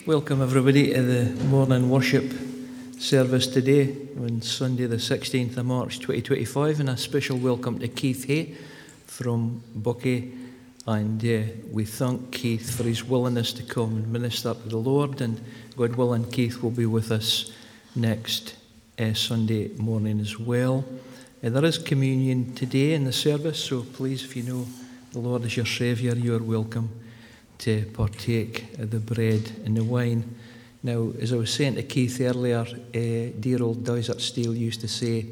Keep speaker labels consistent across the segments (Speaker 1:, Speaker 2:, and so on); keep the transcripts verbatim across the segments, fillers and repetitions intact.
Speaker 1: Welcome everybody to the morning worship service today on Sunday the sixteenth of March twenty twenty-five, and a special welcome to Keith Hay from Buckie, and uh, we thank Keith for his willingness to come and minister to the Lord, and God willing Keith will be with us next uh, Sunday morning as well. Uh, there is communion today in the service, so please, if you know the Lord as your Saviour, you are welcome to partake of the bread and the wine. Now, as I was saying to Keith earlier, uh, dear old Desert Steele used to say,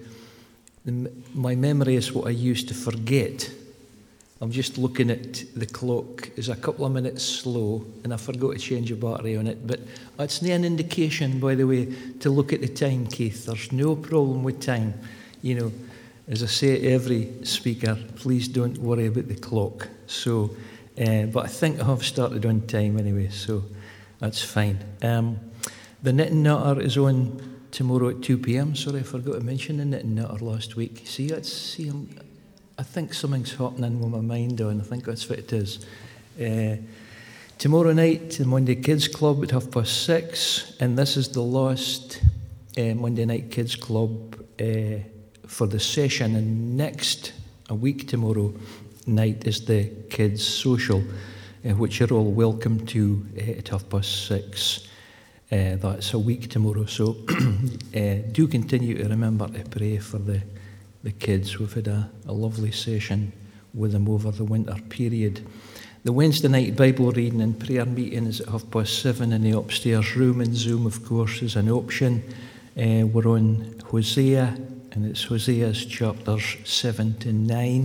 Speaker 1: my memory is what I used to forget. I'm just looking at the clock. It's a couple of minutes slow, and I forgot to change a battery on it. But it's not an indication, by the way, to look at the time, Keith. There's no problem with time. You know, as I say to every speaker, please don't worry about the clock. So, Uh, but I think I have started on time anyway, so that's fine. Um, the Knitting Nutter is on tomorrow at two p.m. Sorry, I forgot to mention the Knitting Nutter last week. See, that's, see I'm, I think something's happening with my mind on. I think that's what it is. Uh, tomorrow night, the Monday Kids Club at half past six, and this is the last uh, Monday Night Kids Club uh, for the session, and next, a week tomorrow night is the kids' social, uh, which you're all welcome to uh, at half past six. Uh, that's a week tomorrow, so uh, do continue to remember to pray for the, the kids. We've had a, a lovely session with them over the winter period. The Wednesday night Bible reading and prayer meeting is at half past seven in the upstairs room, and Zoom, of course, is an option. Uh, we're on Hosea, and it's Hosea's chapters seven to nine.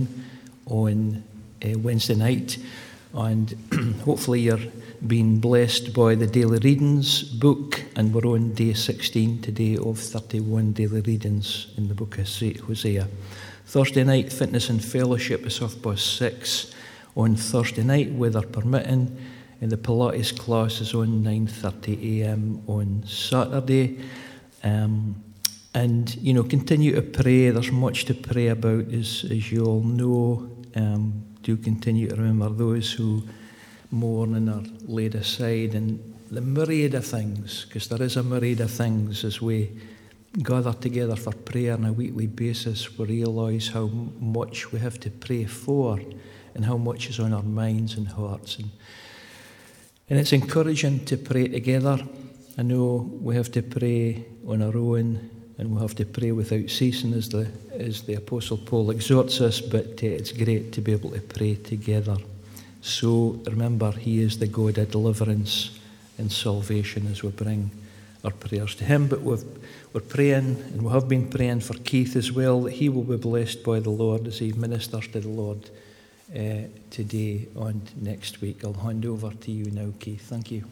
Speaker 1: On uh, Wednesday night, and hopefully you're being blessed by the daily readings book, and we're on day sixteen today of thirty-one daily readings in the book of Hosea. Thursday night fitness and fellowship is half past six on Thursday night, weather permitting, and the Pilates class is on nine thirty a.m. on Saturday. Um, and you know, continue to pray. There's much to pray about, as, as you all know. Um, do continue to remember those who mourn and are laid aside, and the myriad of things, because there is a myriad of things as we gather together for prayer on a weekly basis. We realise how much we have to pray for and how much is on our minds and hearts. And, and it's encouraging to pray together. I know we have to pray on our own, and we'll have to pray without ceasing, as the as the Apostle Paul exhorts us, but uh, it's great to be able to pray together. So remember, he is the God of deliverance and salvation as we bring our prayers to him. But we've, we're praying, and we have been praying for Keith as well, that he will be blessed by the Lord as he ministers to the Lord uh, today and next week. I'll hand over to you now, Keith. Thank you.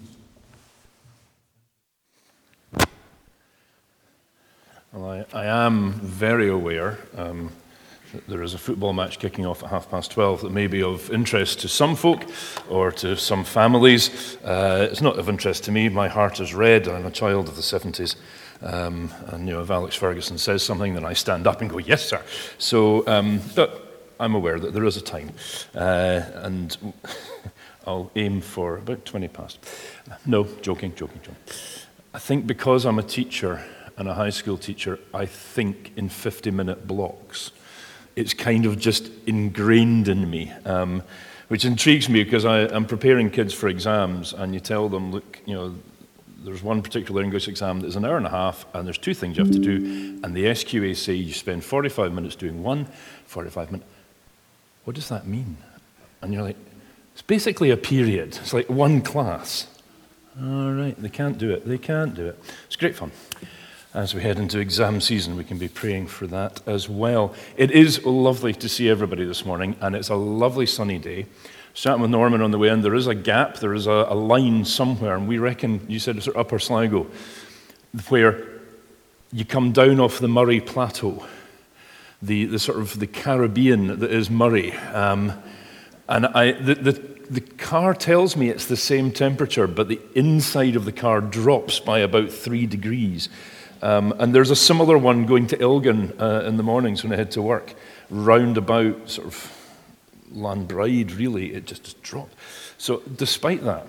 Speaker 2: Well, I, I am very aware um, that there is a football match kicking off at half past twelve that may be of interest to some folk or to some families. Uh, it's not of interest to me. My heart is red. I'm a child of the seventies. Um, and, you know, if Alex Ferguson says something, then I stand up and go, yes, sir. So, um, but I'm aware that there is a time. Uh, and I'll aim for about twenty past. No, joking, joking, joking. I think because I'm a teacher, and a high school teacher, I think in fifty-minute blocks. It's kind of just ingrained in me, um, which intrigues me because I, I'm preparing kids for exams, and you tell them, look, you know, there's one particular English exam that is an hour and a half, and there's two things you have to do, and the S Q A say you spend forty-five minutes doing one, forty-five minutes. What does that mean? And you're like, it's basically a period. It's like one class. All right, they can't do it. They can't do it. It's great fun. As we head into exam season, we can be praying for that as well. It is lovely to see everybody this morning, and it's a lovely sunny day. Chatting with Norman on the way in, there is a gap, there is a, a line somewhere, and we reckon, you said it's Upper Sligo, where you come down off the Murray Plateau, the, the sort of the Caribbean that is Murray. Um, and I, the, the, the car tells me it's the same temperature, but the inside of the car drops by about three degrees. Um, and there's a similar one going to Elgin uh, in the mornings when I head to work, round about sort of Lanbride, really, it just, just dropped. So despite that,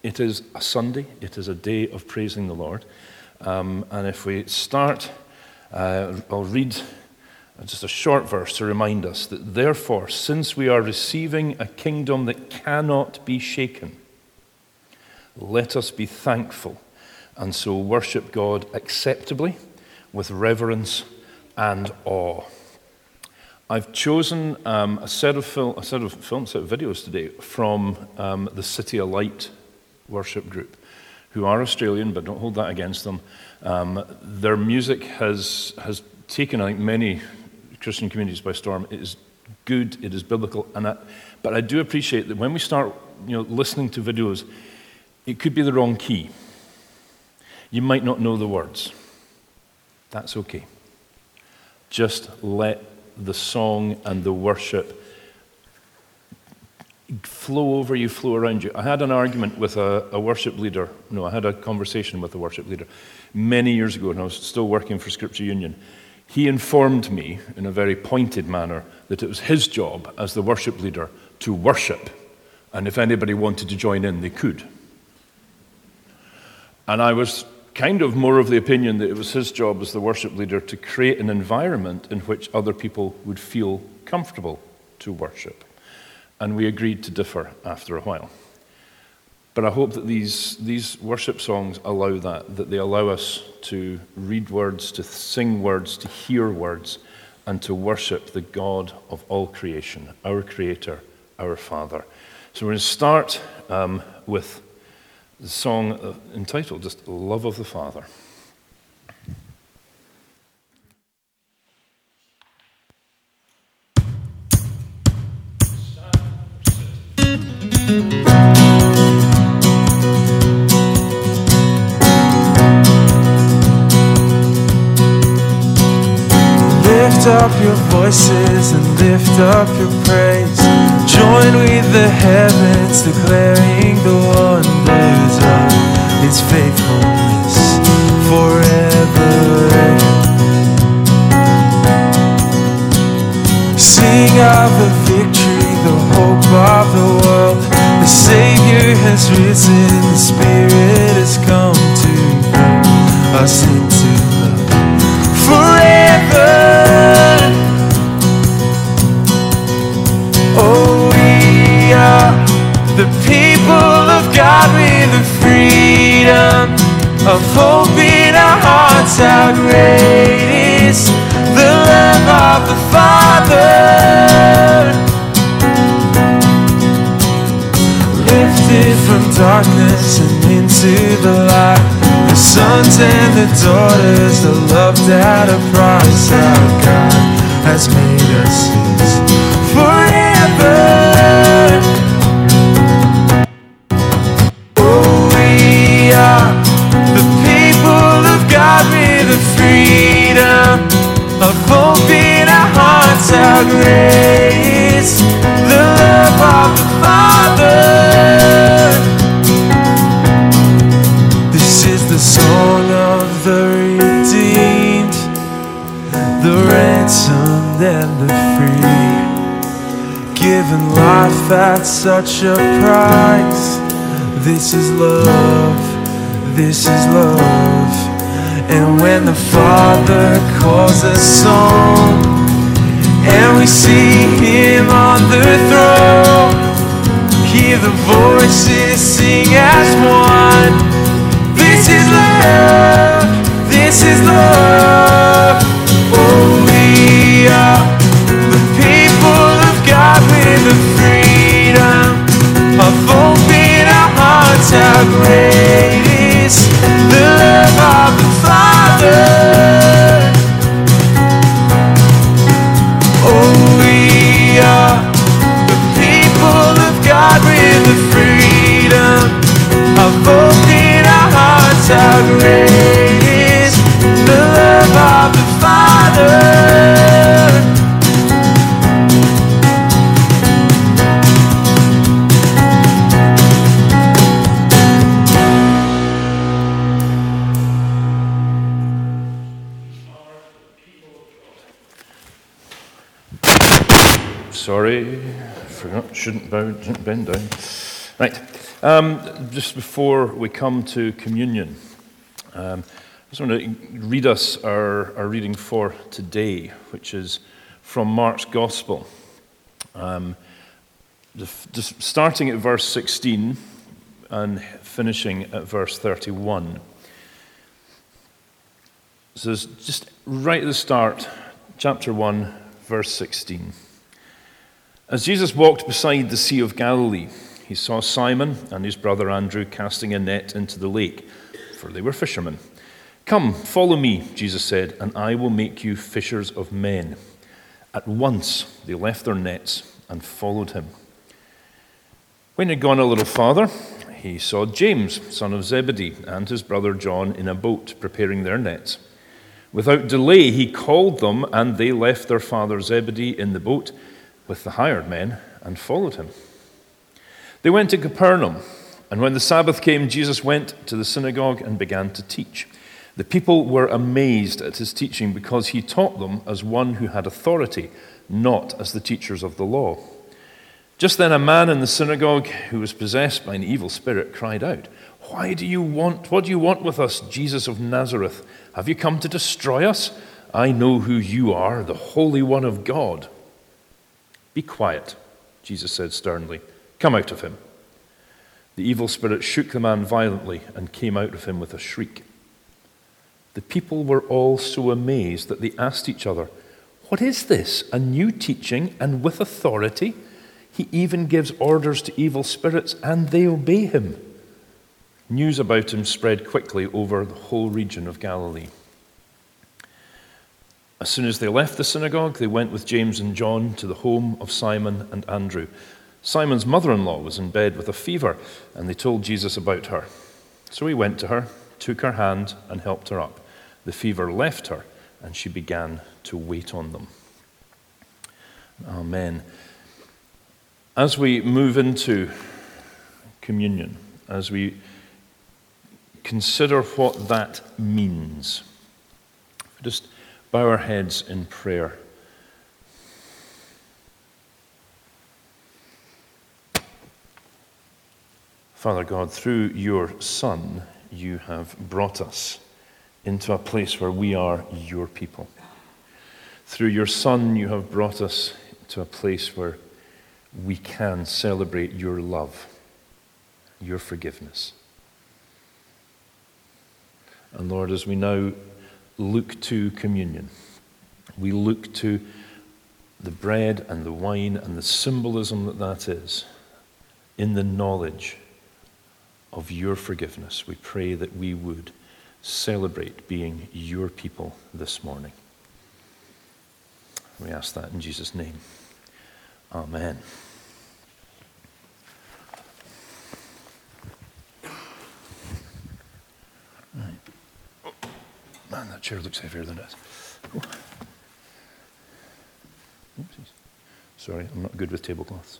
Speaker 2: It is a Sunday. It is a day of praising the Lord. Um, and if we start, uh, I'll read just a short verse to remind us that, therefore, since we are receiving a kingdom that cannot be shaken, let us be thankful and so worship God acceptably with reverence and awe. I've chosen um, a set of fil- a set of films, set of videos today from um, the City of Light worship group, who are Australian, but don't hold that against them. Um, their music has has taken, I think, many Christian communities by storm. It is good, it is biblical, and I, but I do appreciate that when we start, you know, listening to videos, it could be the wrong key. You might not know the words. That's okay. Just let the song and the worship flow over you, flow around you. I had an argument with a, a worship leader. No, I had a conversation with a worship leader many years ago, and I was still working for Scripture Union. He informed me in a very pointed manner that it was his job as the worship leader to worship, and if anybody wanted to join in, they could. And I was kind of more of the opinion that it was his job as the worship leader to create an environment in which other people would feel comfortable to worship. And we agreed to differ after a while. But I hope that these, these worship songs allow that, that they allow us to read words, to sing words, to hear words, and to worship the God of all creation, our Creator, our Father. So we're going to start um, with the song entitled just Love of the Father.
Speaker 3: Lift up your voices and lift up your praise. Join with the heavens, declaring the wonders of His faithfulness forever. Sing of the victory, the hope of the world. The Savior has risen, the Spirit has come to bring us into love forever. Oh, we are the people of God with the freedom of hope in our hearts. How great is the love of the Father. Lifted from darkness and into the light, the sons and the daughters are loved at a price. Our God has made us His forever. Oh, we are the people of God with the freedom of hope in our hearts. How great is the love of the Father. This is the song of the redeemed, the ransomed and the free, given life at such a price. This is love, this is love. And when the Father calls us home, and we see Him on the throne, hear the voices sing as one. This is love, this is love. Oh, we are the people of God with the freedom of hope in our hearts. How great is the love of the Father. Oh, we are the people of God with the freedom of hope in our hearts. How great is the love of the Father.
Speaker 2: Sorry, forgot, shouldn't bow, shouldn't bend down. Right. Um, just before we come to communion, um, I just want to read us our, our reading for today, which is from Mark's Gospel. Um, just starting at verse sixteen and finishing at verse thirty-one. So it's just right at the start, chapter one, verse sixteen. As Jesus walked beside the Sea of Galilee, he saw Simon and his brother Andrew casting a net into the lake, for they were fishermen. "Come, follow me," Jesus said, "and I will make you fishers of men." At once they left their nets and followed him. When he had gone a little farther, he saw James, son of Zebedee, and his brother John in a boat preparing their nets. Without delay he called them, and they left their father Zebedee in the boat with the hired men and followed him. They went to Capernaum, and when the Sabbath came, Jesus went to the synagogue and began to teach. The people were amazed at his teaching because he taught them as one who had authority, not as the teachers of the law. Just then a man in the synagogue who was possessed by an evil spirit cried out, "Why do you want, what do you want with us, Jesus of Nazareth? Have you come to destroy us? I know who you are, the Holy One of God." "Be quiet," Jesus said sternly. "Come out of him." The evil spirit shook the man violently and came out of him with a shriek. The people were all so amazed that they asked each other, "What is this? A new teaching and with authority? He even gives orders to evil spirits and they obey him." News about him spread quickly over the whole region of Galilee. As soon as they left the synagogue, they went with James and John to the home of Simon and Andrew. Simon's mother-in-law was in bed with a fever, and they told Jesus about her. So he went to her, took her hand, and helped her up. The fever left her, and she began to wait on them. Amen. As we move into communion, as we consider what that means, just bow our heads in prayer. Father God, through your Son, you have brought us into a place where we are your people. Through your Son, you have brought us to a place where we can celebrate your love, your forgiveness. And Lord, as we now look to communion, we look to the bread and the wine and the symbolism that that is in the knowledge of your forgiveness. We pray that we would celebrate being your people this morning. We ask that in Jesus' name. Amen. Right. Oh, man, that chair looks heavier than it is. Oh. Oopsies. Sorry, I'm not good with tablecloths.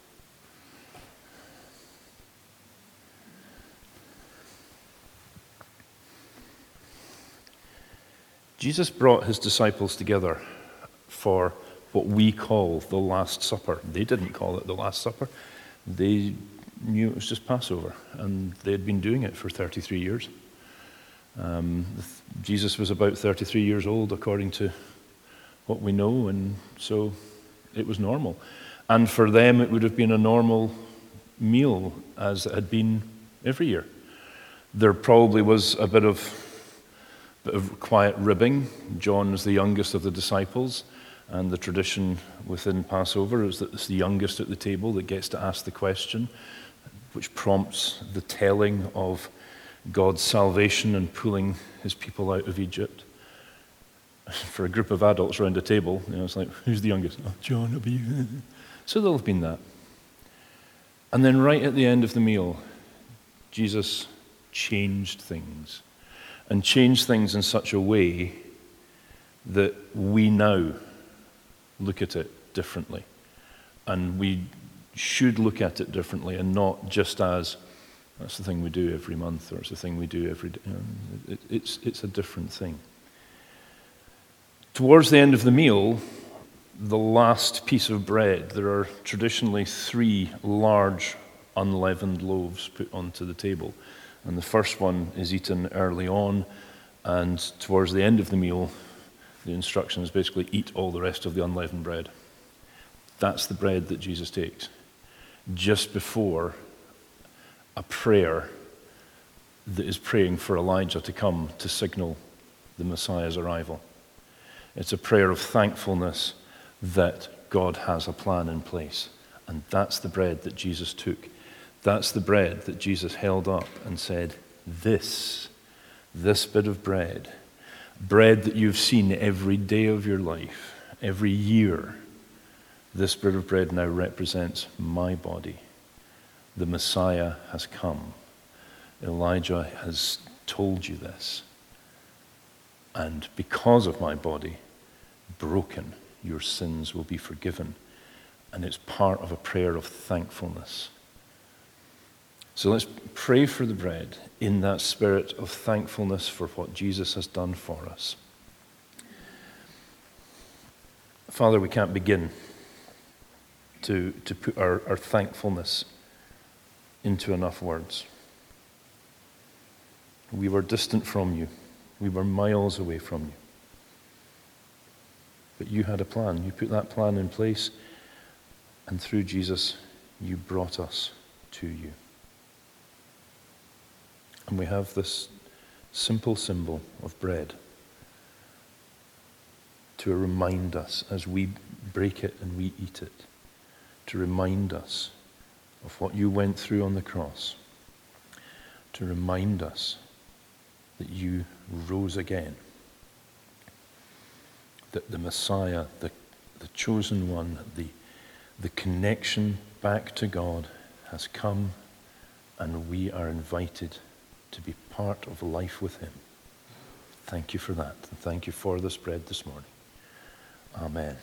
Speaker 2: Jesus brought his disciples together for what we call the Last Supper. They didn't call it the Last Supper. They knew it was just Passover, and they had been doing it for thirty-three years. Um, Jesus was about thirty-three years old, according to what we know, and so it was normal. And for them, it would have been a normal meal, as it had been every year. There probably was a bit of bit of quiet ribbing. John is the youngest of the disciples, and the tradition within Passover is that it's the youngest at the table that gets to ask the question, which prompts the telling of God's salvation and pulling his people out of Egypt. For a group of adults around a table, you know, it's like, who's the youngest? Oh, John, it'll be you. So there'll have been that. And then right at the end of the meal, Jesus changed things. And changed things in such a way that we now look at it differently. And we should look at it differently, and not just as, that's the thing we do every month, or it's the thing we do every day. You know, it, it's, it's a different thing. Towards the end of the meal, the last piece of bread, there are traditionally three large unleavened loaves put onto the table. And the first one is eaten early on, and towards the end of the meal, the instruction is basically eat all the rest of the unleavened bread. That's the bread that Jesus takes just before a prayer that is praying for Elijah to come to signal the Messiah's arrival. It's a prayer of thankfulness that God has a plan in place. And that's the bread that Jesus took. That's the bread that Jesus held up and said, this, this bit of bread, bread that you've seen every day of your life, every year, this bit of bread now represents my body. The Messiah has come. Elijah has told you this. And because of my body, broken, your sins will be forgiven. And it's part of a prayer of thankfulness. So let's pray for the bread in that spirit of thankfulness for what Jesus has done for us. Father, we can't begin to, to put our, our thankfulness into enough words. We were distant from you. We were miles away from you. But you had a plan. You put that plan in place, and through Jesus, you brought us to you. And we have this simple symbol of bread to remind us as we break it and we eat it, to remind us of what you went through on the cross, to remind us that you rose again, that the Messiah, the, the chosen one, the, the connection back to God has come, and we are invited to be part of life with him. Thank you for that, and thank you for this bread this morning. Amen.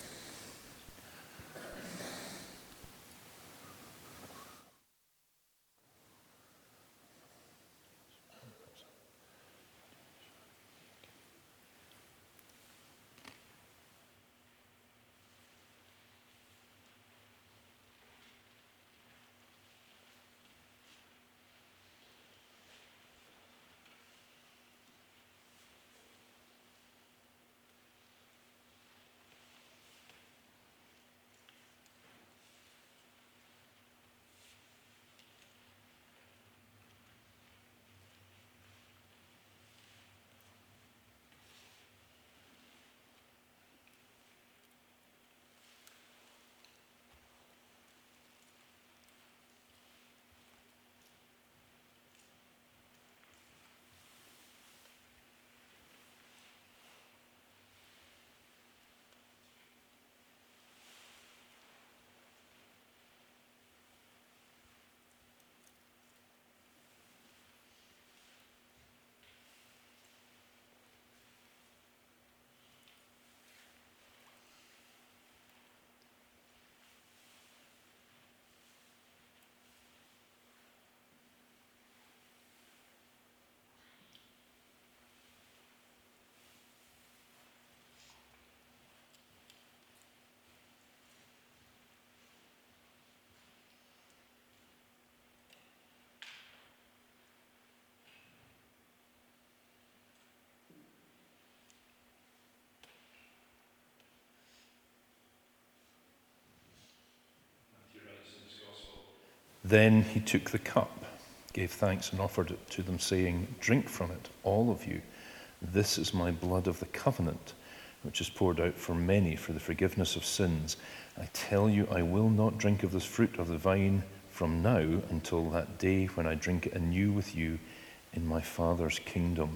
Speaker 2: Then he took the cup, gave thanks, and offered it to them, saying, "Drink from it, all of you. This is my blood of the covenant, which is poured out for many for the forgiveness of sins. I tell you, I will not drink of this fruit of the vine from now until that day when I drink it anew with you in my Father's kingdom."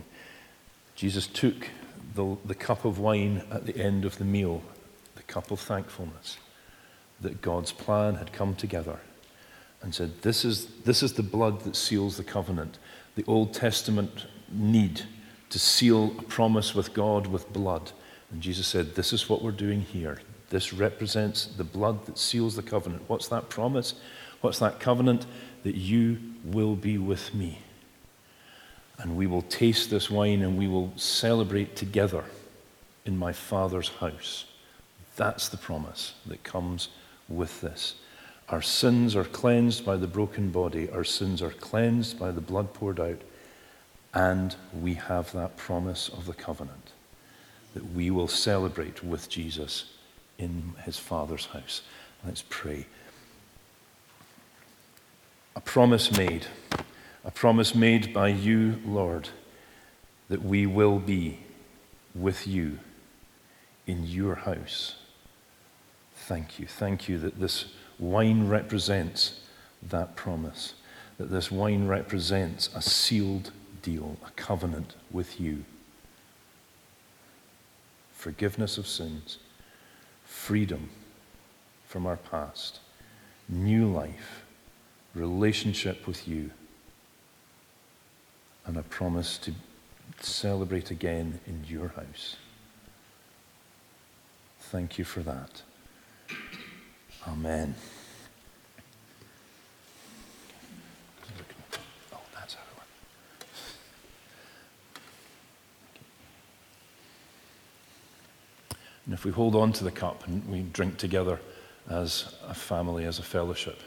Speaker 2: Jesus took the, the cup of wine at the end of the meal, the cup of thankfulness, that God's plan had come together, and said, this is, this is the blood that seals the covenant. The Old Testament need to seal a promise with God with blood. And Jesus said, this is what we're doing here. This represents the blood that seals the covenant. What's that promise? What's that covenant? That you will be with me. And we will taste this wine and we will celebrate together in my Father's house. That's the promise that comes with this. Our sins are cleansed by the broken body. Our sins are cleansed by the blood poured out. And we have that promise of the covenant that we will celebrate with Jesus in his Father's house. Let's pray. A promise made, a promise made by you, Lord, that we will be with you in your house. Thank you. Thank you that this wine represents that promise, that this wine represents a sealed deal, a covenant with you. Forgiveness of sins, freedom from our past, new life, relationship with you, and a promise to celebrate again in your house. Thank you for that. Amen. Oh, that's how it went. And if we hold on to the cup and we drink together as a family, as a fellowship.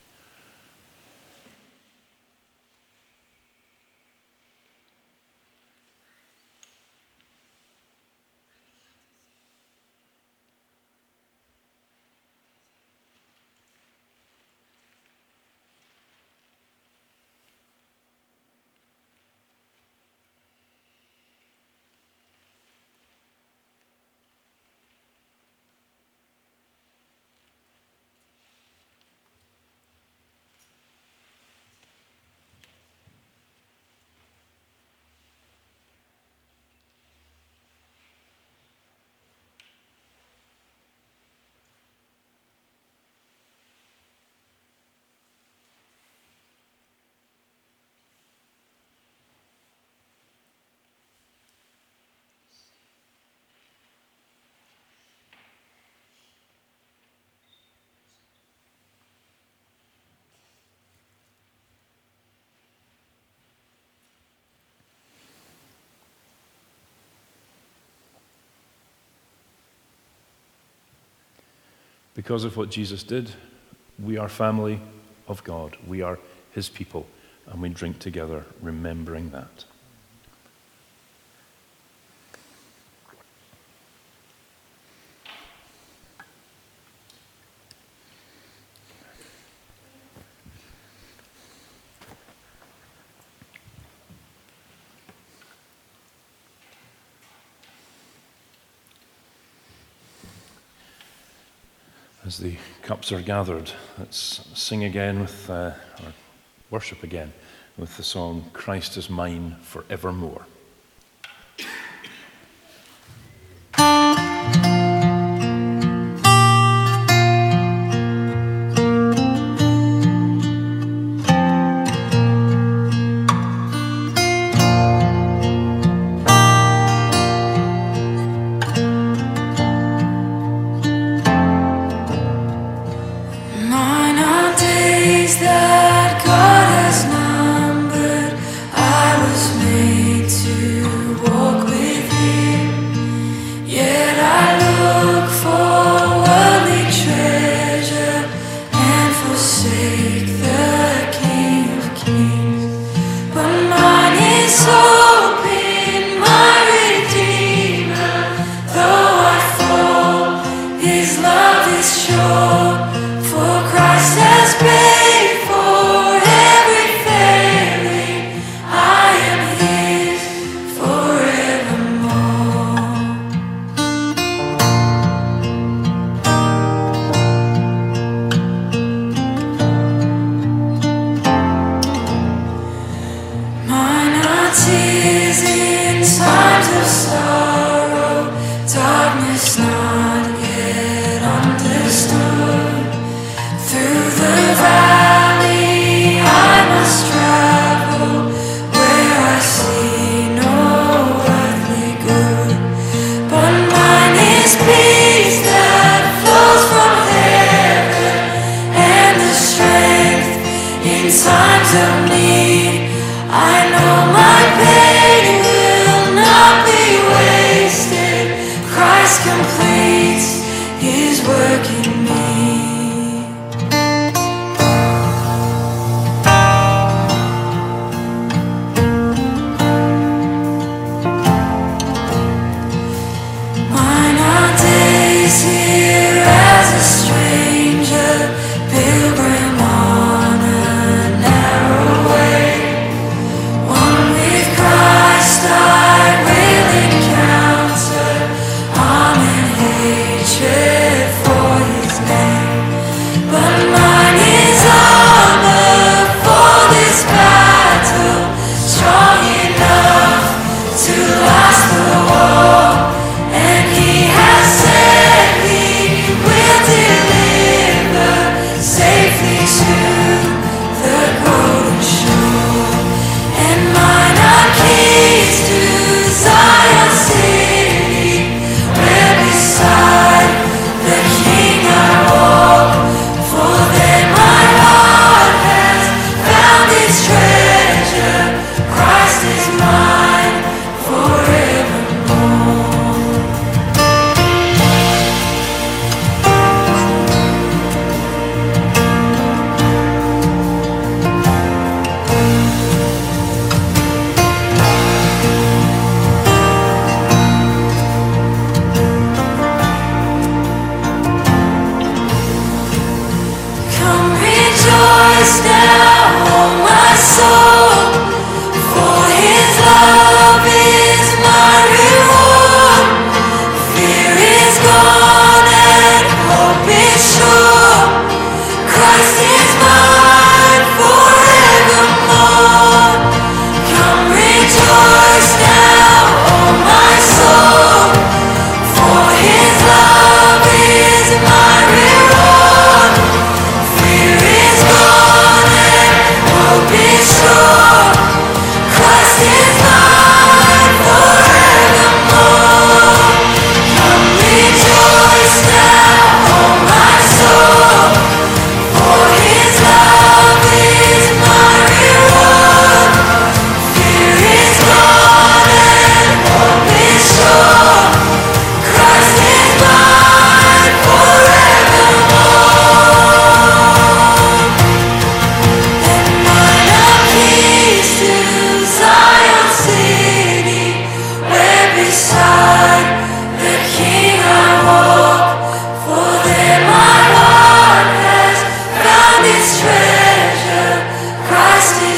Speaker 2: Because of what Jesus did, we are family of God. We are his people, and we drink together remembering that. As the cups are gathered, let's sing again with, uh, or worship again with the song, Christ is Mine Forevermore.
Speaker 3: Completes his work in me.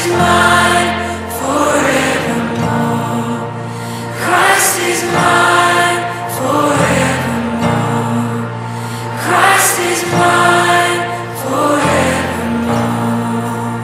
Speaker 3: is mine forevermore. Christ is mine forevermore. Christ is mine forevermore.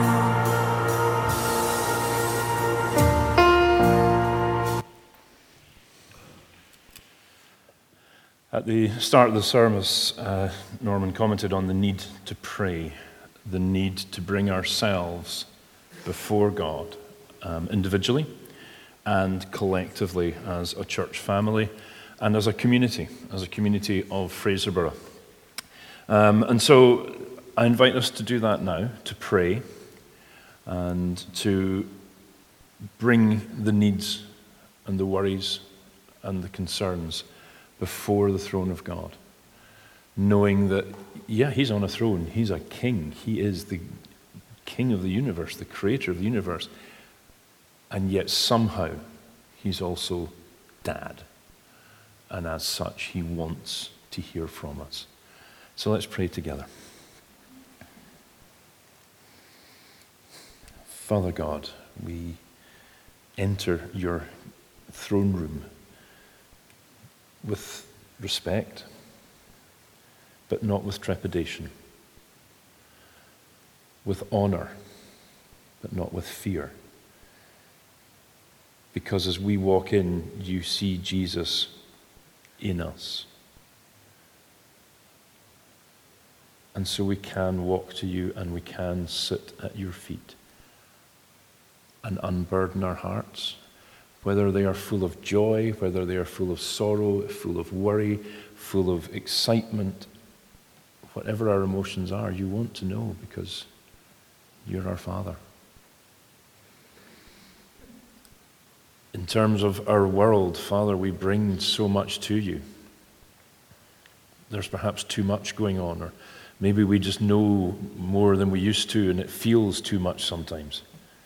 Speaker 2: At the start of the service, uh, Norman commented on the need to pray, the need to bring ourselves before God, um, individually and collectively as a church family and as a community, as a community of Fraserburgh. Um, and so I invite us to do that now, to pray and to bring the needs and the worries and the concerns before the throne of God, knowing that, yeah, he's on a throne, he's a king, he is the king of the universe, the creator of the universe, and yet somehow he's also dad, and as such he wants to hear from us. So let's pray together. Father God, we enter your throne room with respect, but not with trepidation, with honor, but not with fear. Because as we walk in, you see Jesus in us. And so we can walk to you and we can sit at your feet and unburden our hearts, whether they are full of joy, whether they are full of sorrow, full of worry, full of excitement, whatever our emotions are, you want to know because you're our Father. In terms of our world, Father, we bring so much to you. There's perhaps too much going on, or maybe we just know more than we used to and it feels too much sometimes.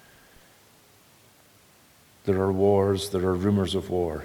Speaker 2: There are wars, there are rumors of war.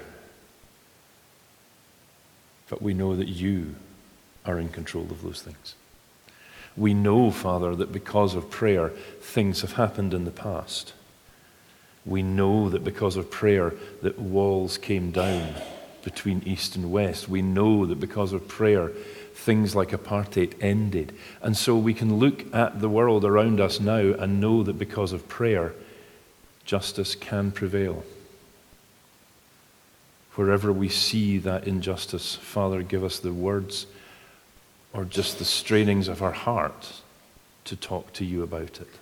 Speaker 2: But we know that you are in control of those things. We know, Father, that because of prayer, things have happened in the past. We know that because of prayer, that walls came down between East and West. We know that because of prayer, things like apartheid ended. And so we can look at the world around us now and know that because of prayer, justice can prevail. Wherever we see that injustice, Father, give us the words or just the strainings of our heart to talk to you about it.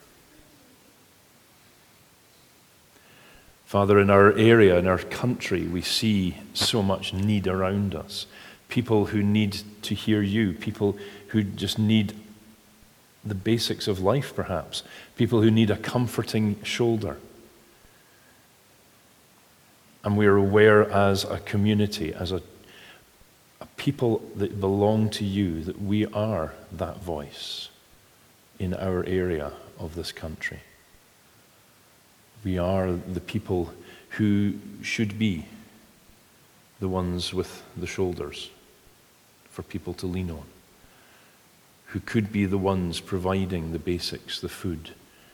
Speaker 2: Father, in our area, in our country, we see so much need around us. People who need to hear you, people who just need the basics of life, perhaps. People who need a comforting shoulder. And we are aware as a community, as a, a people that belong to you, that we are that voice in our area of this country. We are the people who should be the ones with the shoulders for people to lean on, who could be the ones providing the basics, the food.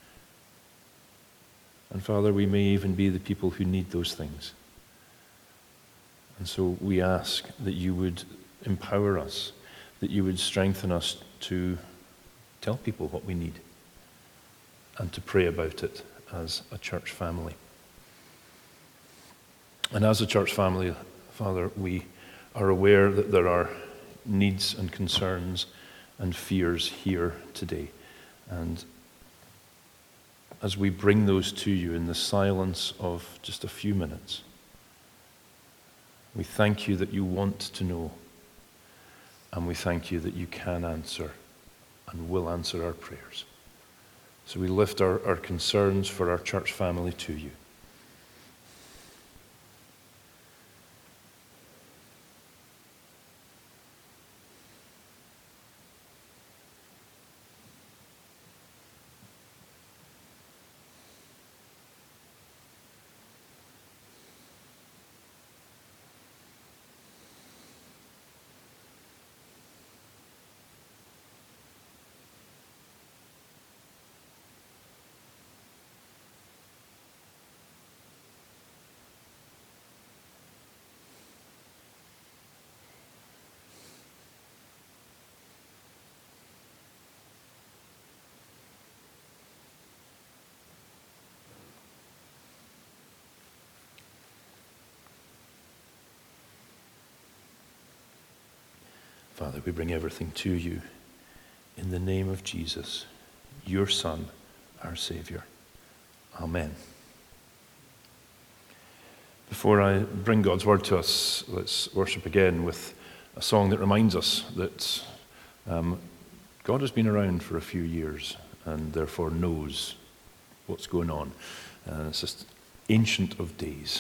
Speaker 2: And Father, we may even be the people who need those things. And so we ask that you would empower us, that you would strengthen us to tell people what we need and to pray about it as a church family. And as a church family, Father, we are aware that there are needs and concerns and fears here today. And as we bring those to you in the silence of just a few minutes, we thank you that you want to know, and we thank you that you can answer and will answer our prayers. So we lift our, our concerns for our church family to you. Father, we bring everything to you in the name of Jesus, your Son, our Saviour. Amen. Before I bring God's word to us, let's worship again with a song that reminds us that um, God has been around for a few years and therefore knows what's going on. Uh, it's just Ancient of Days.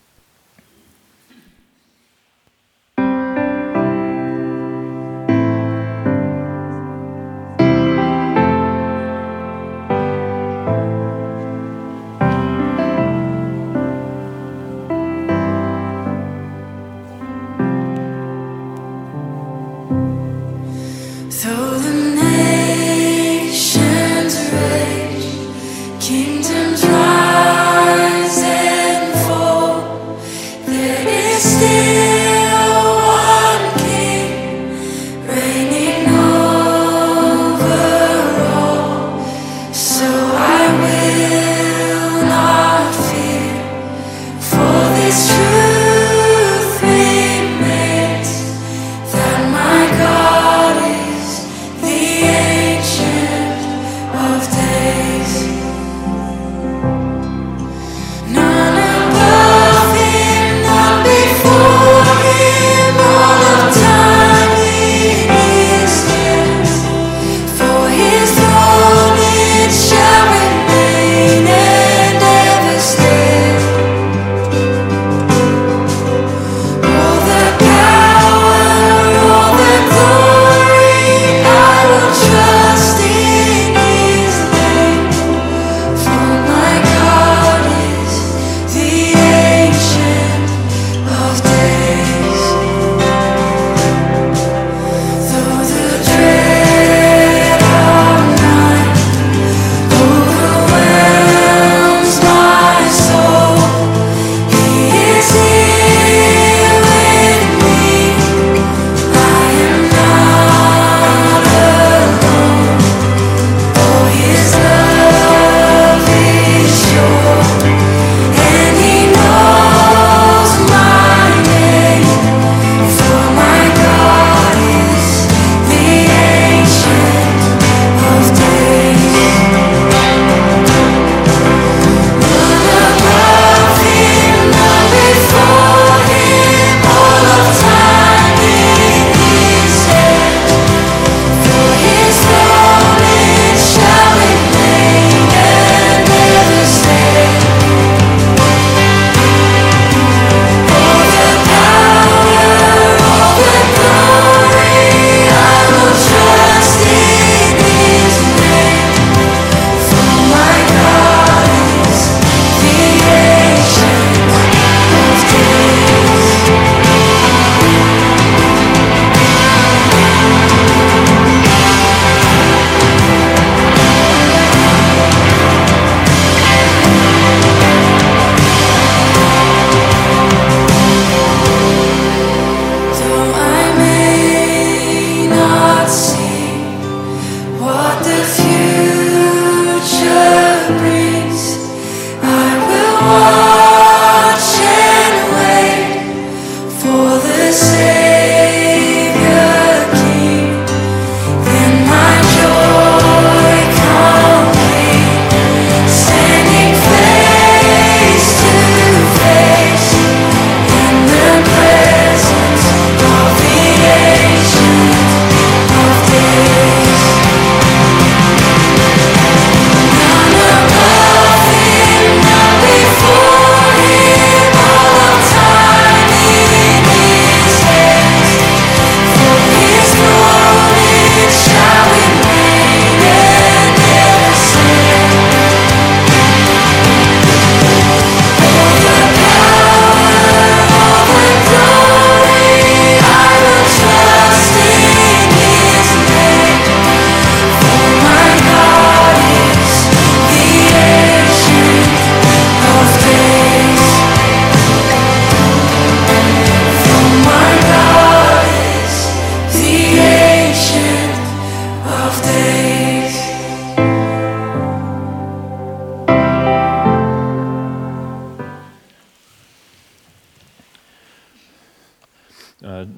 Speaker 3: Though the nations rage, kingdoms rise and fall.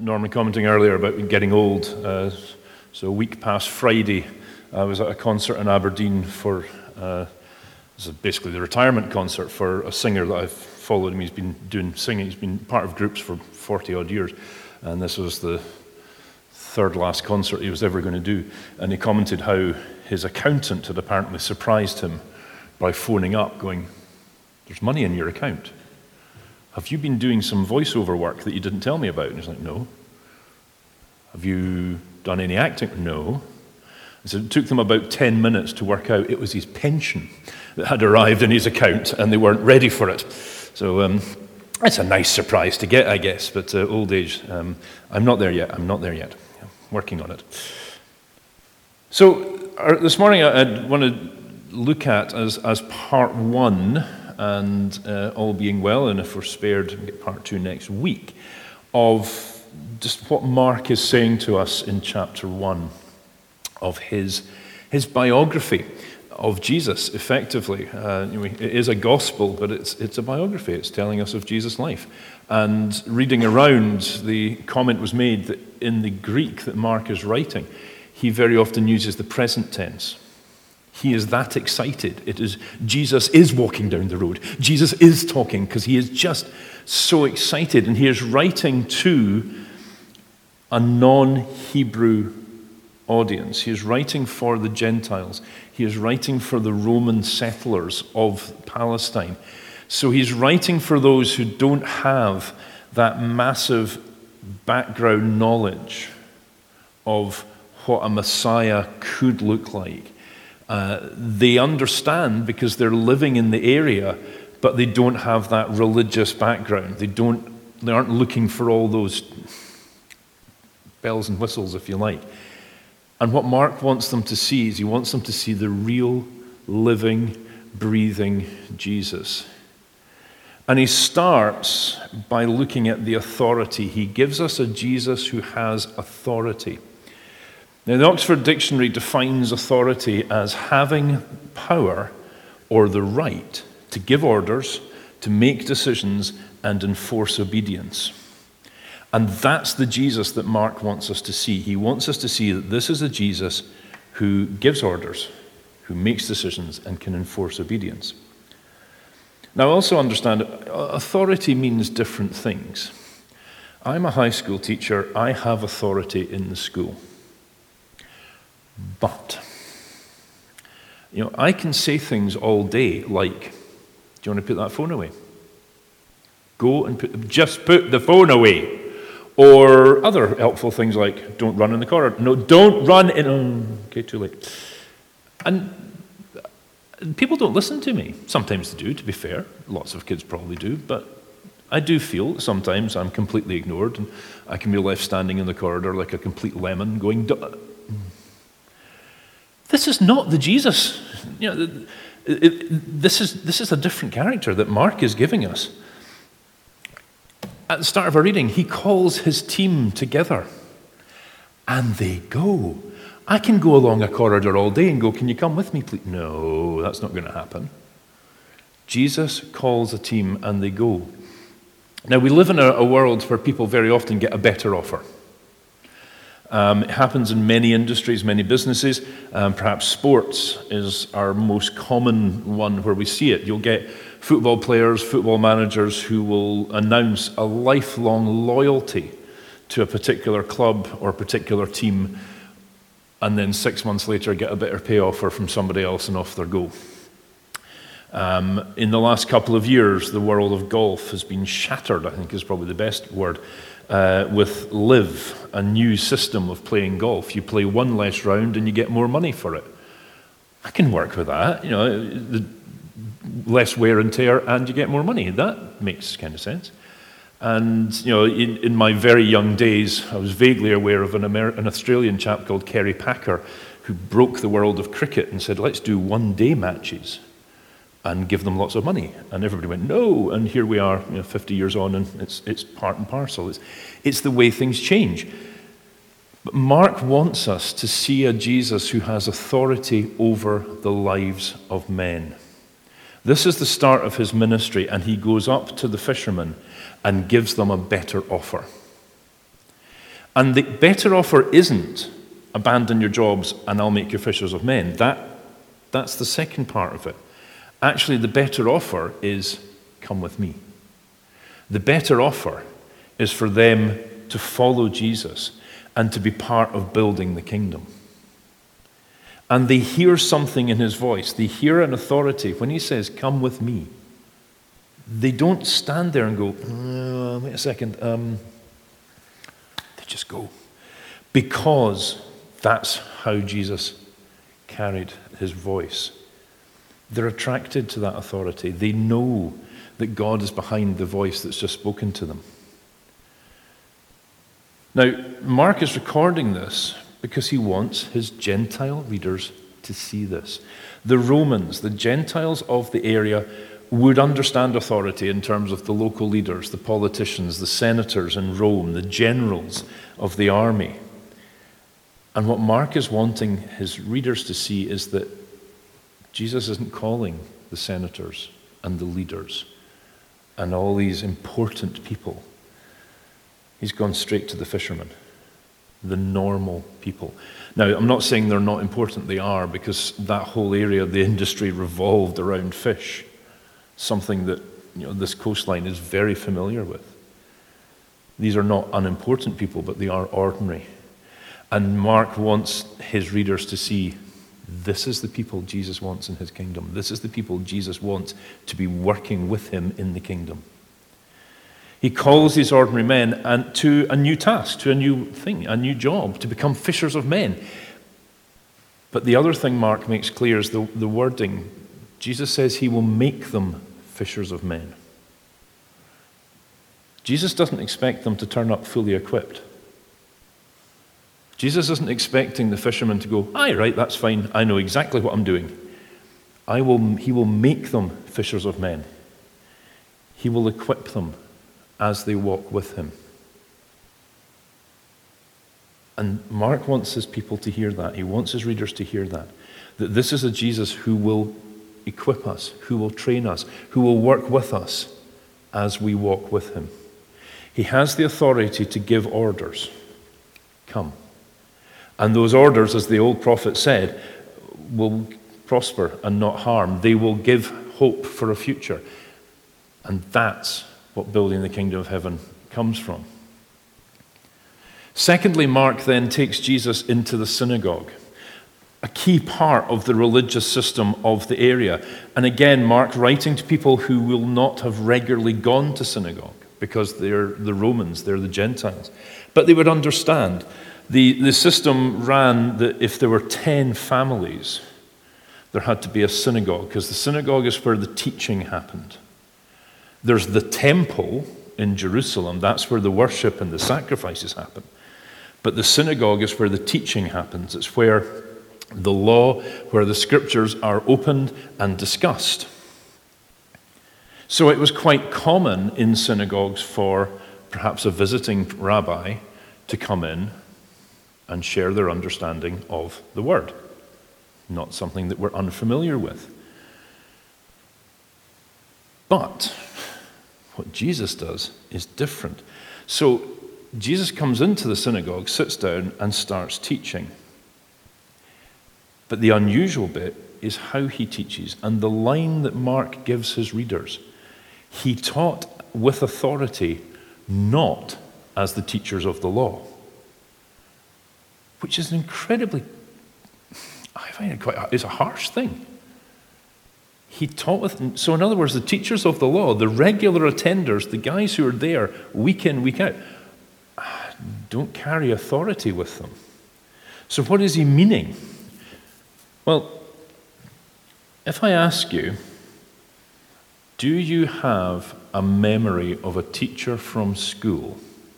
Speaker 2: Norman commenting earlier about getting old. Uh, so a week past Friday, I was at a concert in Aberdeen for, uh, this is basically the retirement concert for a singer that I've followed him. He's been doing singing, he's been part of groups for forty odd years. And this was the third last concert he was ever going to do. And he commented how his accountant had apparently surprised him by phoning up going, "There's money in your account. Have you been doing some voiceover work that you didn't tell me about?" And he's like, "No." "Have you done any acting?" "No." And so it took them about ten minutes to work out it was his pension that had arrived in his account and they weren't ready for it. So um, it's a nice surprise to get, I guess, but uh, old age, um, I'm not there yet. I'm not there yet. I'm working on it. So uh, this morning I, I want to look at as, as part one, and uh, all being well, and if we're spared, we'll get part two next week, of just what Mark is saying to us in chapter one of his, his biography of Jesus, effectively. Uh, you know, it is a gospel, but it's, it's a biography. It's telling us of Jesus' life. And reading around, the comment was made that in the Greek that Mark is writing, he very often uses the present tense. He is that excited. It is Jesus is walking down the road. Jesus is talking because he is just so excited. And he is writing to a non-Hebrew audience. He is writing for the Gentiles. He is writing for the Roman settlers of Palestine. So he's writing for those who don't have that massive background knowledge of what a Messiah could look like. Uh, they understand because they're living in the area, but they don't have that religious background. They don't. They aren't looking for all those bells and whistles, if you like. And what Mark wants them to see is he wants them to see the real, living, breathing Jesus. And he starts by looking at the authority. He gives us a Jesus who has authority. Now, the Oxford Dictionary defines authority as having power or the right to give orders, to make decisions, and enforce obedience. And that's the Jesus that Mark wants us to see. He wants us to see that this is a Jesus who gives orders, who makes decisions, and can enforce obedience. Now, also understand, authority means different things. I'm a high school teacher. I have authority in the school. But, you know, I can say things all day like, "Do you want to put that phone away?" Go and put, just put the phone away. Or other helpful things like, "Don't run in the corridor." "No, don't run in." Oh, okay, too late. And people don't listen to me. Sometimes they do, to be fair. Lots of kids probably do. But I do feel sometimes I'm completely ignored, and I can be left standing in the corridor like a complete lemon going, "Duh." This is not the Jesus. You know, it, it, this is this is a different character that Mark is giving us. At the start of our reading, he calls his team together, and they go. I can go along a corridor all day and go, "Can you come with me, please?" No, that's not going to happen. Jesus calls a team, and they go. Now, we live in a, a world where people very often get a better offer. Um, it happens in many industries, many businesses. Um, perhaps sports is our most common one where we see it. You'll get football players, football managers who will announce a lifelong loyalty to a particular club or particular team, and then six months later get a better pay offer from somebody else and off they go. Um, in the last couple of years, the world of golf has been shattered, I think is probably the best word, uh, with Live, a new system of playing golf. You play one less round and you get more money for it. I can work with that. You know, the less wear and tear, and you get more money. That makes kind of sense. And, you know, in, in my very young days, I was vaguely aware of an, Amer- an Australian chap called Kerry Packer who broke the world of cricket and said, "Let's do one-day matches and give them lots of money." And everybody went, "No." And here we are, you know, fifty years on, and it's it's part and parcel. It's, it's the way things change. But Mark wants us to see a Jesus who has authority over the lives of men. This is the start of his ministry, and he goes up to the fishermen and gives them a better offer. And the better offer isn't abandon your jobs and I'll make you fishers of men. That, that's the second part of it. Actually, the better offer is come with me. The better offer is for them to follow Jesus and to be part of building the kingdom. And they hear something in his voice. They hear an authority. When he says, come with me, they don't stand there and go, uh, wait a second. Um, they just go. Because that's how Jesus carried his voice. They're attracted to that authority. They know that God is behind the voice that's just spoken to them. Now, Mark is recording this because he wants his Gentile readers to see this. The Romans, the Gentiles of the area, would understand authority in terms of the local leaders, the politicians, the senators in Rome, the generals of the army. And what Mark is wanting his readers to see is that Jesus isn't calling the senators and the leaders and all these important people. He's gone straight to the fishermen, the normal people. Now, I'm not saying they're not important, they are, because that whole area of the industry revolved around fish, something that, you know, this coastline is very familiar with. These are not unimportant people, but they are ordinary. And Mark wants his readers to see this is the people Jesus wants in his kingdom. This is the people Jesus wants to be working with him in the kingdom. He calls these ordinary men and to a new task, to a new thing, a new job, to become fishers of men. But the other thing Mark makes clear is the, the wording. Jesus says he will make them fishers of men. Jesus doesn't expect them to turn up fully equipped. Jesus isn't expecting the fishermen to go, aye, right, that's fine, I know exactly what I'm doing. I will, he will make them fishers of men. He will equip them as they walk with him. And Mark wants his people to hear that. He wants his readers to hear that. That this is a Jesus who will equip us, who will train us, who will work with us as we walk with him. He has the authority to give orders. Come. And those orders, as the old prophet said, will prosper and not harm. They will give hope for a future. And that's what building the kingdom of heaven comes from. Secondly, Mark then takes Jesus into the synagogue, a key part of the religious system of the area. And again, Mark writing to people who will not have regularly gone to synagogue because they're the Romans, they're the Gentiles. But they would understand. The, the system ran that if there were ten families, there had to be a synagogue, because the synagogue is where the teaching happened. There's the temple in Jerusalem, that's where the worship and the sacrifices happen. But the synagogue is where the teaching happens. It's where the law, where the scriptures are opened and discussed. So it was quite common in synagogues for perhaps a visiting rabbi to come in and share their understanding of the word. Not something that we're unfamiliar with. But what Jesus does is different. So Jesus comes into the synagogue, sits down, and starts teaching. But the unusual bit is how he teaches, and the line that Mark gives his readers. He taught with authority, not as the teachers of the law. Which is an incredibly, I find it quite, it's a harsh thing. He taught with, so in other words, the teachers of the law, the regular attenders, the guys who are there week in, week out, don't carry authority with them. So what is he meaning? Well, if I ask you, do you have a memory of a teacher from school?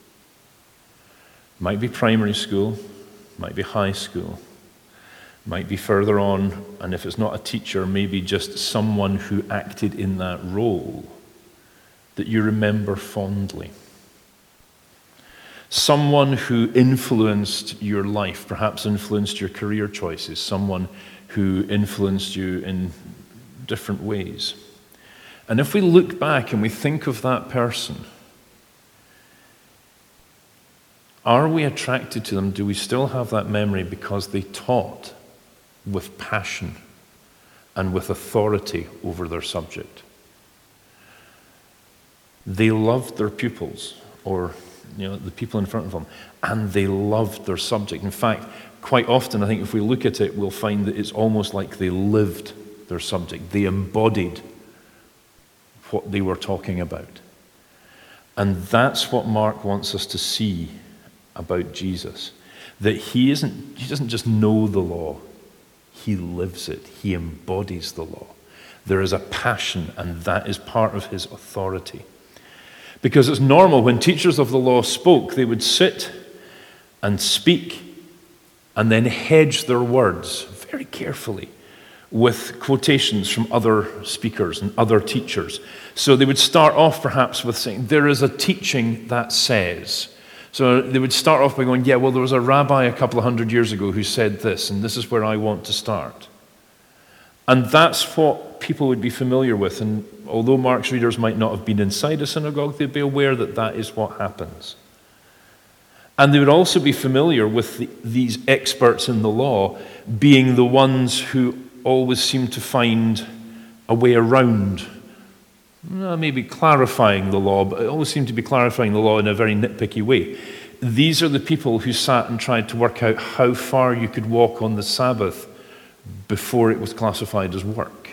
Speaker 2: Might be primary school, might be high school, might be further on, and if it's not a teacher, maybe just someone who acted in that role that you remember fondly. Someone who influenced your life, perhaps influenced your career choices, someone who influenced you in different ways. And if we look back and we think of that person, are we attracted to them? Do we still have that memory because they taught with passion and with authority over their subject? They loved their pupils, or you know, the people in front of them, and they loved their subject. In fact, quite often, I think if we look at it, we'll find that it's almost like they lived their subject. They embodied what they were talking about. And that's what Mark wants us to see about Jesus. That he isn't, he doesn't just know the law, he lives it. He embodies the law. There is a passion, and that is part of his authority. Because it's normal when teachers of the law spoke, they would sit and speak and then hedge their words very carefully with quotations from other speakers and other teachers. So they would start off perhaps with saying, there is a teaching that says. So they would start off by going, yeah, well, there was a rabbi a couple of hundred years ago who said this, and this is where I want to start. And that's what people would be familiar with. And although Mark's readers might not have been inside a synagogue, they'd be aware that that is what happens. And they would also be familiar with the, these experts in the law being the ones who always seem to find a way around, well, maybe clarifying the law, but it always seemed to be clarifying the law in a very nitpicky way. These are the people who sat and tried to work out how far you could walk on the Sabbath before it was classified as work.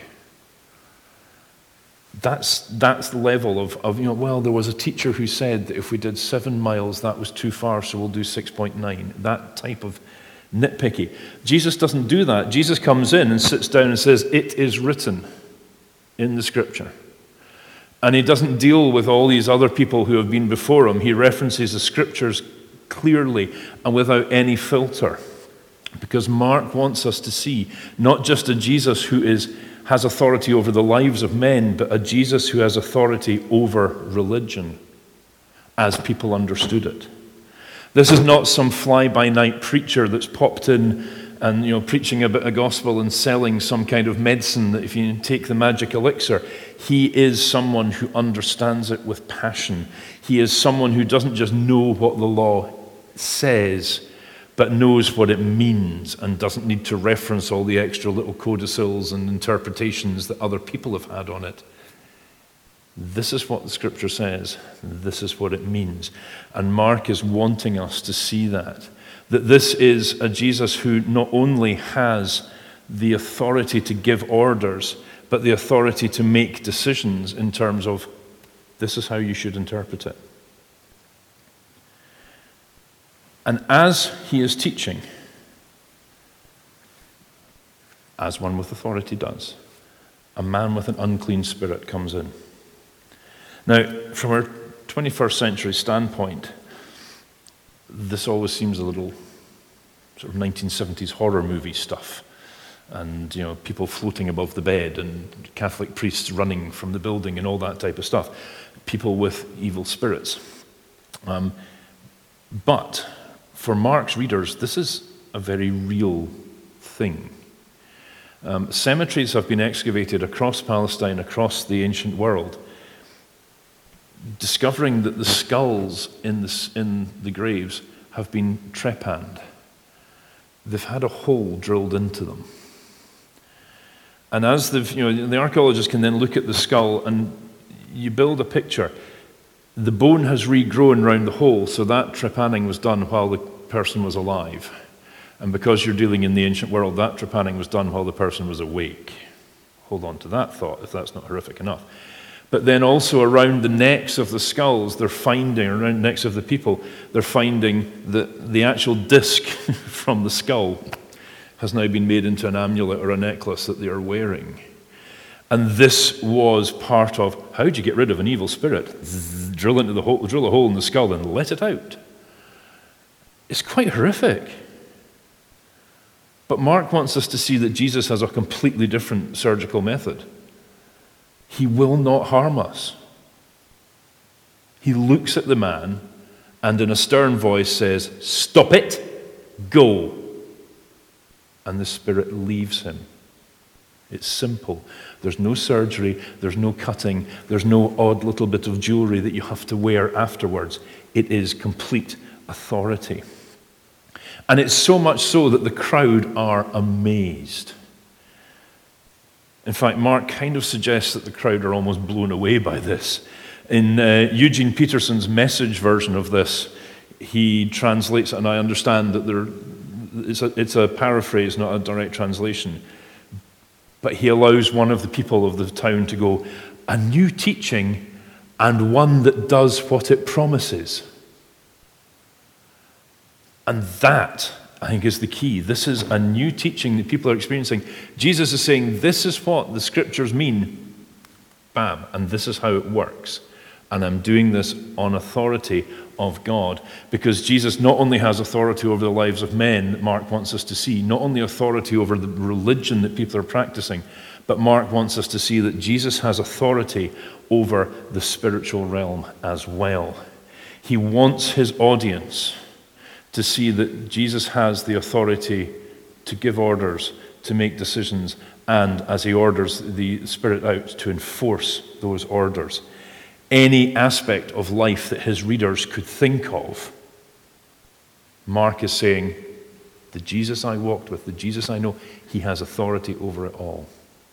Speaker 2: That's that's the level of, of, you know, well, there was a teacher who said that if we did seven miles, that was too far, so we'll do six point nine. That type of nitpicky. Jesus doesn't do that. Jesus comes in and sits down and says, it is written in the scripture. And he doesn't deal with all these other people who have been before him. He references the scriptures clearly and without any filter. Because Mark wants us to see not just a Jesus who is has authority over the lives of men, but a Jesus who has authority over religion as people understood it. This is not some fly-by-night preacher that's popped in and, you know, preaching a bit of gospel and selling some kind of medicine that if you take the magic elixir. He is someone who understands it with passion. He is someone who doesn't just know what the law says, but knows what it means and doesn't need to reference all the extra little codicils and interpretations that other people have had on it. This is what the scripture says. This is what it means. And Mark is wanting us to see that. That this is a Jesus who not only has the authority to give orders, but the authority to make decisions in terms of this is how you should interpret it. And as he is teaching, as one with authority does, a man with an unclean spirit comes in. Now, from our twenty-first century standpoint, this always seems a little sort of nineteen seventies horror movie stuff. And, you know, people floating above the bed and Catholic priests running from the building and all that type of stuff. People with evil spirits. Um, but for Mark's readers, this is a very real thing. Um, cemeteries have been excavated across Palestine, across the ancient world, discovering that the skulls in the, in the graves have been trepanned. They've had a hole drilled into them. And as they've, you know, the archaeologists can then look at the skull and you build a picture. The bone has regrown around the hole, so that trepanning was done while the person was alive. And because you're dealing in the ancient world, that trepanning was done while the person was awake. Hold on to that thought, if that's not horrific enough. But then also around the necks of the skulls, they're finding, around the necks of the people, they're finding that the actual disc from the skull has now been made into an amulet or a necklace that they are wearing. And this was part of, how do you get rid of an evil spirit? Zzz, drill into the hole, drill a hole in the skull and let it out. It's quite horrific. But Mark wants us to see that Jesus has a completely different surgical method. He will not harm us. He looks at the man and in a stern voice says, "Stop it, go." And the spirit leaves him. It's simple. There's no surgery, there's no cutting, there's no odd little bit of jewelry that you have to wear afterwards. It is complete authority. And it's so much so that the crowd are amazed. In fact, Mark kind of suggests that the crowd are almost blown away by this. In uh, Eugene Peterson's Message version of this, he translates it, and I understand that there, it's, a, it's a paraphrase, not a direct translation, but he allows one of the people of the town to go, "A new teaching and one that does what it promises." And that, I think, is the key. This is a new teaching that people are experiencing. Jesus is saying, this is what the scriptures mean, bam, and this is how it works. And I'm doing this on authority of God, because Jesus not only has authority over the lives of men that Mark wants us to see, not only authority over the religion that people are practicing, but Mark wants us to see that Jesus has authority over the spiritual realm as well. He wants his audience to see that Jesus has the authority to give orders, to make decisions, and as he orders the Spirit out, to enforce those orders. Any aspect of life that his readers could think of, Mark is saying, the Jesus I walked with, the Jesus I know, he has authority over it all.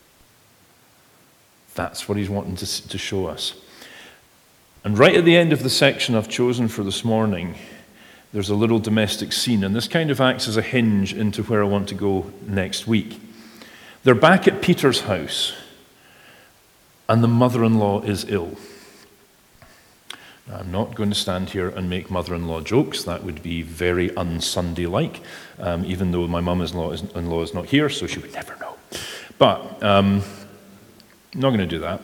Speaker 2: That's what he's wanting to, to show us. And right at the end of the section I've chosen for this morning, there's a little domestic scene, and this kind of acts as a hinge into where I want to go next week. They're back at Peter's house, and the mother-in-law is ill. Now, I'm not going to stand here and make mother-in-law jokes. That would be very un-Sunday-like, um, even though my mum-in-law is, in-law is not here, so she would never know. But um, I'm not going to do that.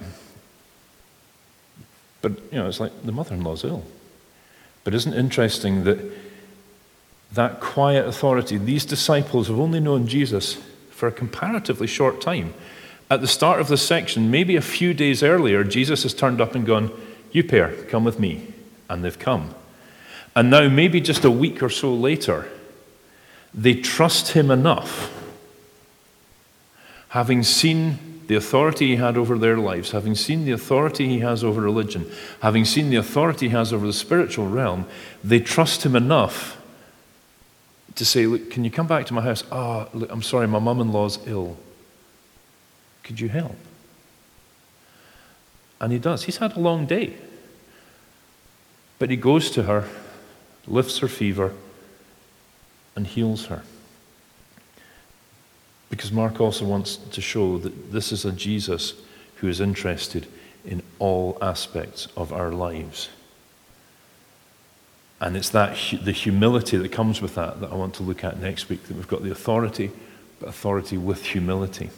Speaker 2: But, you know, it's like the mother-in-law's ill. But isn't it interesting that that quiet authority, these disciples have only known Jesus for a comparatively short time. At the start of this section, maybe a few days earlier, Jesus has turned up and gone, "You pair, come with me." And they've come. And now, maybe just a week or so later, they trust him enough, having seen the authority he had over their lives, having seen the authority he has over religion, having seen the authority he has over the spiritual realm, they trust him enough to say, "Look, can you come back to my house? Ah, oh, look, I'm sorry, my mum-in-law's ill. Could you help?" And he does. He's had a long day. But he goes to her, lifts her fever, and heals her. Because Mark also wants to show that this is a Jesus who is interested in all aspects of our lives. And it's that the humility that comes with that that I want to look at next week, that we've got the authority, but authority with humility.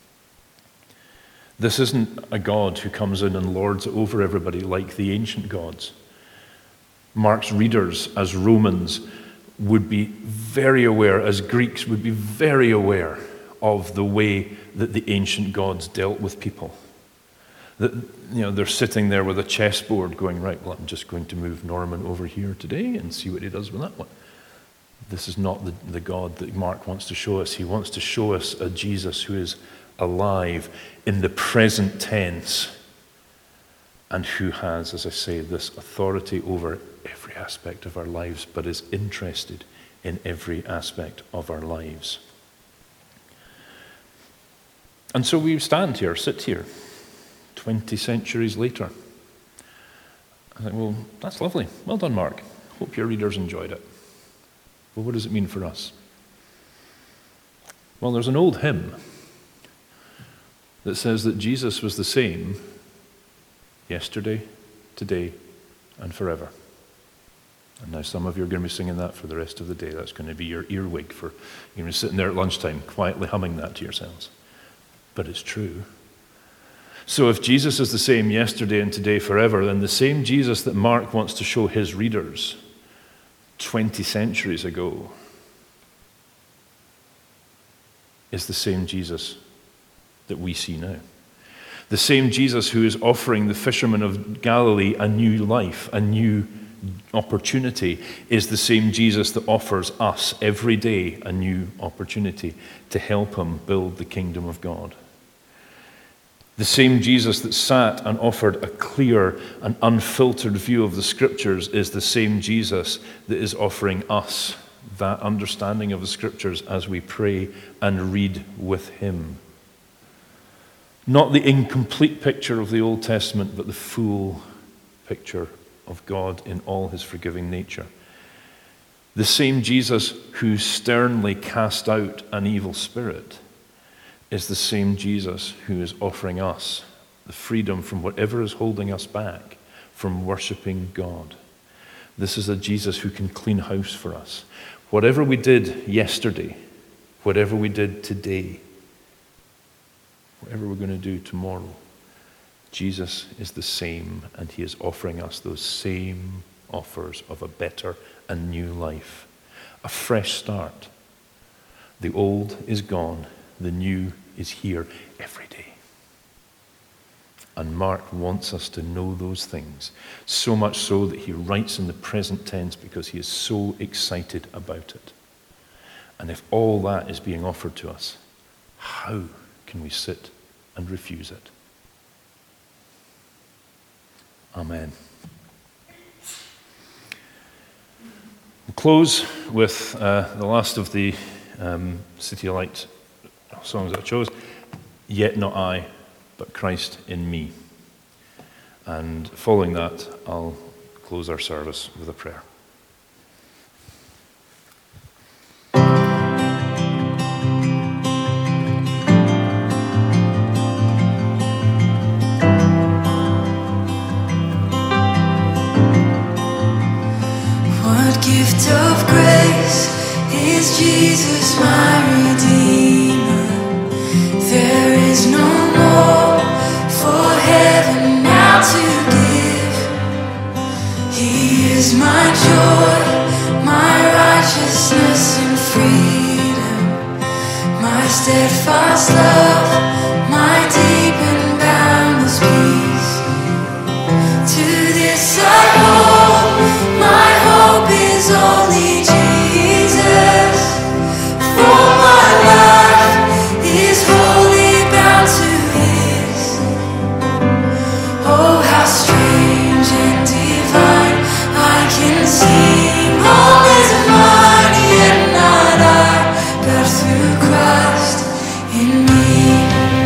Speaker 2: This isn't a God who comes in and lords over everybody like the ancient gods. Mark's readers, as Romans, would be very aware, as Greeks would be very aware of the way that the ancient gods dealt with people. That, you know, they're sitting there with a chessboard going, right, well, I'm just going to move Norman over here today and see what he does with that one. This is not the, the God that Mark wants to show us. He wants to show us a Jesus who is alive in the present tense and who has, as I say, this authority over every aspect of our lives, but is interested in every aspect of our lives. And so we stand here, sit here, twenty centuries later. I think, well, that's lovely. Well done, Mark. Hope your readers enjoyed it. Well, what does it mean for us? Well, there's an old hymn that says that Jesus was the same yesterday, today, and forever. And now some of you are going to be singing that for the rest of the day. That's going to be your earwig for, you're going to be sitting there at lunchtime quietly humming that to yourselves. But it's true. So if Jesus is the same yesterday and today forever, then the same Jesus that Mark wants to show his readers twenty centuries ago is the same Jesus that we see now. The same Jesus who is offering the fishermen of Galilee a new life, a new opportunity, is the same Jesus that offers us every day a new opportunity to help him build the kingdom of God. The same Jesus that sat and offered a clear and unfiltered view of the Scriptures is the same Jesus that is offering us that understanding of the Scriptures as we pray and read with him. Not the incomplete picture of the Old Testament, but the full picture of God in all his forgiving nature. The same Jesus who sternly cast out an evil spirit is the same Jesus who is offering us the freedom from whatever is holding us back from worshiping God. This is a Jesus who can clean house for us. Whatever we did yesterday, whatever we did today, whatever we're going to do tomorrow, Jesus is the same, and he is offering us those same offers of a better and new life, a fresh start. The old is gone, the new is here every day. And Mark wants us to know those things, so much so that he writes in the present tense because he is so excited about it. And if all that is being offered to us, how can we sit and refuse it? Amen. We'll close with uh, the last of the um, City Light songs that I chose. Yet not I, but Christ in me. And following that, I'll close our service with a prayer.
Speaker 3: What gift of grace is Jesus my Redeemer? There is no more for heaven now to give. He is my joy, my righteousness and freedom, my steadfast love, my deep and boundless peace. To this I hold, my hope is only Jesus. For my life is wholly bound to his. Oh, how strange and divine, I can sing all is mine, yet not I, but through Christ in me.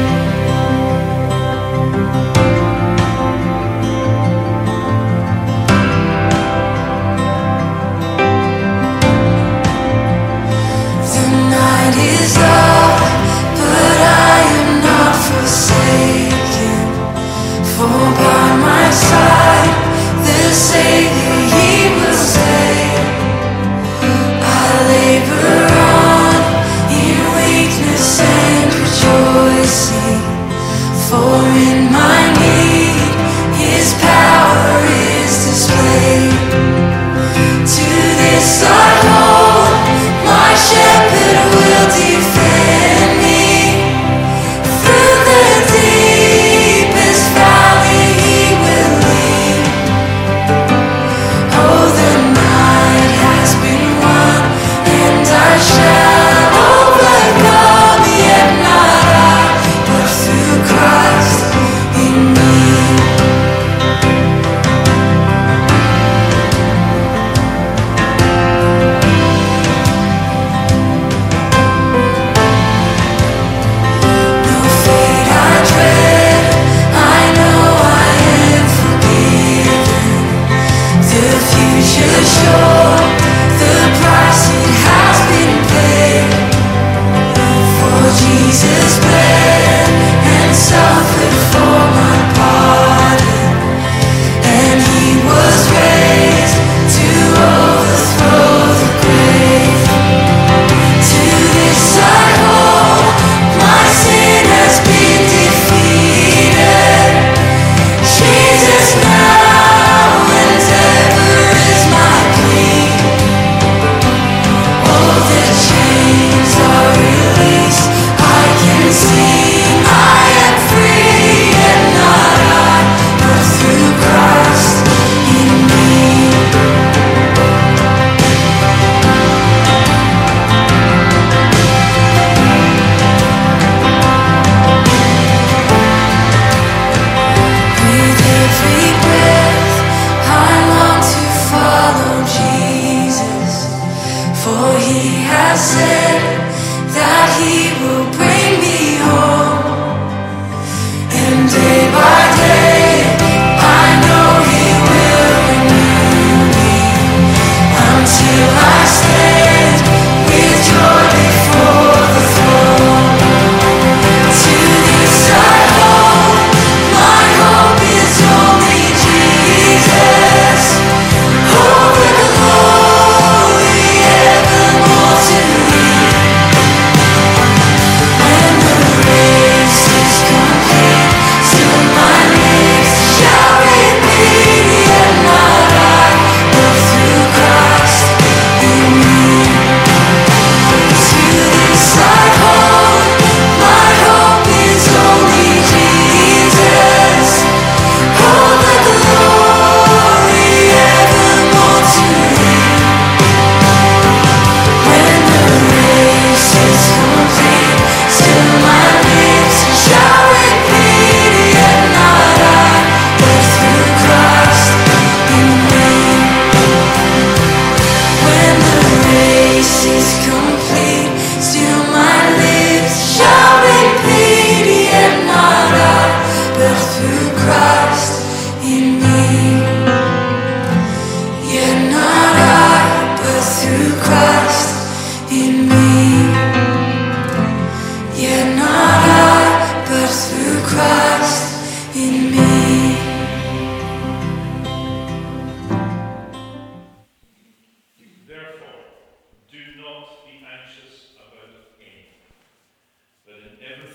Speaker 3: Is love, but I am not forsaken. For by my side, the Savior, he will stay. I labor on in weakness and rejoicing, for in my need, his power is displayed. To this I hold, my shepherd will defend me. Through the deepest valley he will lead.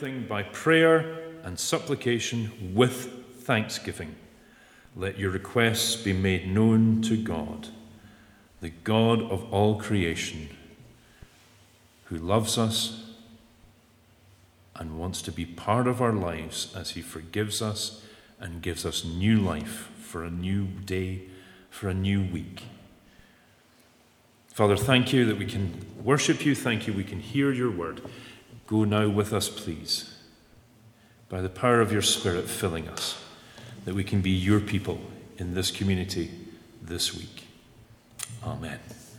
Speaker 2: everything by prayer and supplication with thanksgiving. Let your requests be made known to God, the God of all creation, who loves us and wants to be part of our lives as he forgives us and gives us new life for a new day, for a new week. Father, thank you that we can worship you. Thank you we can hear your word. Go now with us, please, by the power of your Spirit filling us, that we can be your people in this community this week. Amen.